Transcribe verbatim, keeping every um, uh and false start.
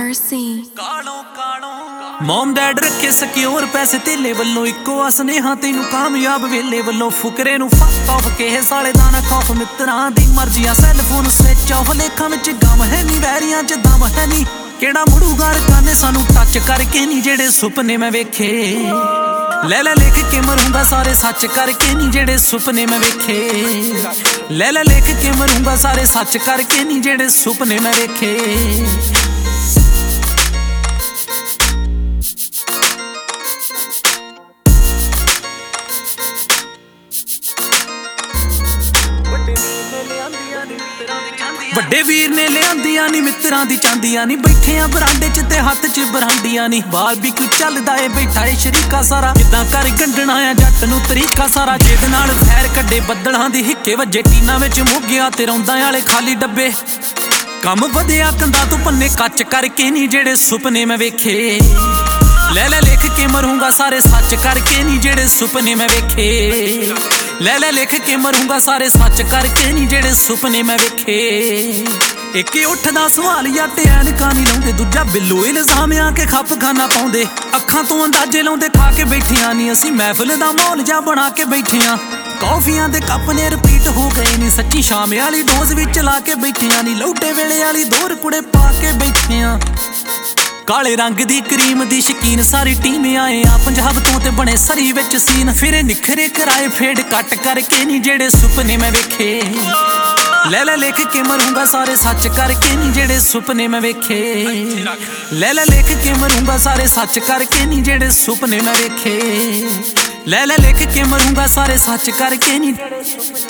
Mercy mom dad ਰੱਖੇ secure ਪੈਸੇ ਤੇਲੇ ਵੱਲੋਂ ਇੱਕੋ ਆ ਸੁਨੇਹਾ ਤੈਨੂੰ ਕਾਮਯਾਬ ਵੇਲੇ ਵੱਲੋਂ ਫੁਕਰੇ ਨੂੰ ਫੱਕ ਆਫ ਕਿਸੇ ਸਾਲੇ ਦਾ ਨਾ ਖੌਫ ਮਿੱਤਰਾਂ ਦੀ ਮਰਜ਼ੀਆਂ ਸੈੱਲਫੋਨ ਸਵਿਚ ਆਫ ਲੇਖਾਂ ਵਿੱਚ ਗਮ ਹੈ ਨਹੀਂ ਵੈਰੀਆਂ ਚ ਦਮ ਹੈ ਨਹੀਂ ਕਿਹੜਾ ਮੁੜੂਗਾ ਰਕਾਨੇ ਸਾਨੂੰ ਟੱਚ ਕਰਕੇ ਨਹੀਂ ਜਿਹੜੇ ਸੁਪਨੇ ਮੈਂ ਵੇਖੇ ਲੈ ਲੈ ਲਿਖ ਕੇ ਮਰੂੰਗਾ ਸਾਰੇ ਸੱਚ ਕਰਕੇ ਨਹੀਂ ਜਿਹੜੇ ਸੁਪਨੇ ਮੈਂ ਵੇਖੇ ਲੈ ਲੈ ਲਿਖ ਕੇ ਮਰੂੰਗਾ ਸਾਰੇ ਸੱਚ ਕਰਕੇ ਨਹੀਂ ਜਿਹੜੇ ਸੁਪਨੇ ਮੈਂ ਵੇਖੇ ਵੱਡੇ ਵੀਰ ਨੇ ਲਿਆਂਦੀਆਂ ਨੀ ਮਿੱਤਰਾਂ ਦੀ ਚਾਂਦੀਆਂ ਨੀ ਬੈਠਿਆਂ ਬਰਾਂਡੇ ਚ ਤੇ ਹੱਥ ਚ ਬਰਾਂਡੀਆਂ ਨੀ ਬਾਰਬੀਕਿਊ ਚੱਲਦਾ ਏ ਬੈਠਾ ਏ ਸ਼ਰੀਕਾ ਸਾਰਾ ਕਿੱਦਾਂ ਕਰ ਗੰਢਣਾ ਆ ਜੱਟ ਨੂੰ ਤਰੀਕਾ ਸਾਰਾ ਜਿਹਦੇ ਨਾਲ ਫੈਰ ਕੱਢੇ ਬੱਦਲਾਂ ਦੀ ਹਿੱਕੇ ਵੱਜੇ ਟੀਨਾਂ ਵਿੱਚ ਮੁੱਗਿਆ ਤੇ ਰੌਂਦਾਂ ਵਾਲੇ ਖਾਲੀ ਡੱਬੇ ਕੰਮ ਵਧਿਆ ਕੰਦਾ ਤੋਂ ਪੰਨੇ ਕੱਚ ਕਰਕੇ ਨੀ ਜਿਹੜੇ ਸੁਪਨੇ ਮੈਂ ਵੇਖੇ ਲੈ ਲੈ ਲਿਖ ਕੇ ਮਰੂੰਗਾ ਸਾਰੇ ਸੱਚ ਕਰਕੇ ਨੀ ਜਿਹੜੇ ਸੁਪਨੇ ਮੈਂ ਵੇਖੇ ਲੈ ਲੈ ਲਿਖ ਕੇ ਮਰੂੰਗਾ ਸਾਰੇ ਸੱਚ ਕਰਕੇ ਨੀ ਜਿਹੜੇ ਸੁਪਨੇ ਮੈਂ ਵੇਖੇ ਇੱਕ ਉੱਠਦਾ ਸਵਾਲ ਯਾਰ ਐਨਕਾਂ ਨਹੀਂ ਲਾਉਂਦੇ ਦੂਜਾ ਬਿੱਲੂ ਇਲਜ਼ਾਮ ਆ ਕੇ ਖੱਪ ਖਾਨਾ ਪਾਉਂਦੇ ਅੱਖਾਂ ਤੋਂ ਅੰਦਾਜ਼ੇ ਲਾਉਂਦੇ ਖਾ ਕੇ ਬੈਠਿਆਂ ਨਹੀਂ ਅਸੀਂ ਮਹਿਫਿਲ ਦਾ ਮਾਹੌਲ ਜਾ ਬਣਾ ਕੇ ਬੈਠਿਆਂ ਕੌਫੀਆਂ ਦੇ ਕੱਪ ਨੇ ਰਿਪੀਟ ਹੋ ਗਏ ਨੀ ਸੱਚੀ ਸ਼ਾਮ ਵਾਲੀ ਡੋਜ਼ ਵਿੱਚ ਲਾ ਕੇ ਬੈਠਿਆਂ ਨਹੀਂ ਲੌਟੇ ਵੇਲੇ ਵਾਲੀ ਦੋਰ ਕੁੜੇ ਪਾ ਕੇ ਬੈਠਿਆਂ ਕਾਲੇ ਰੰਗ ਦੀ ਕਰੀਮ ਦੀ ਸ਼ਕੀਨ ਸਾਰੀ ਟੀਮ ਆਏ ਆ ਪੰਜਾਬ ਤੋਂ ਤੇ ਬਣੇ ਸਰੀ ਵਿੱਚ ਸੀਨ ਫਿਰੇ ਨਿਖਰੇ ਕਰਾਏ ਫੇਡ ਕੱਟ ਕਰਕੇ ਨਹੀਂ ਜਿਹੜੇ ਸੁਪਨੇ ਮੈਂ ਵੇਖੇ ਲੈ ਲੈ ਲਿਖ ਕੇ ਮਰੂੰਗਾ ਸਾਰੇ ਸੱਚ ਕਰਕੇ ਨਹੀਂ ਜਿਹੜੇ ਸੁਪਨੇ ਮੈਂ ਵੇਖੇ ਲੈ ਲੈ ਲਿਖ ਕੇ ਮਰੂੰਗਾ ਸਾਰੇ ਸੱਚ ਕਰਕੇ ਨਹੀਂ ਜਿਹੜੇ ਸੁਪਨੇ ਮੈਂ ਵੇਖੇ ਲੈ ਲੈ ਲਿਖ ਕੇ ਮਰੂੰਗਾ ਸਾਰੇ ਸੱਚ ਕਰਕੇ ਨਹੀਂ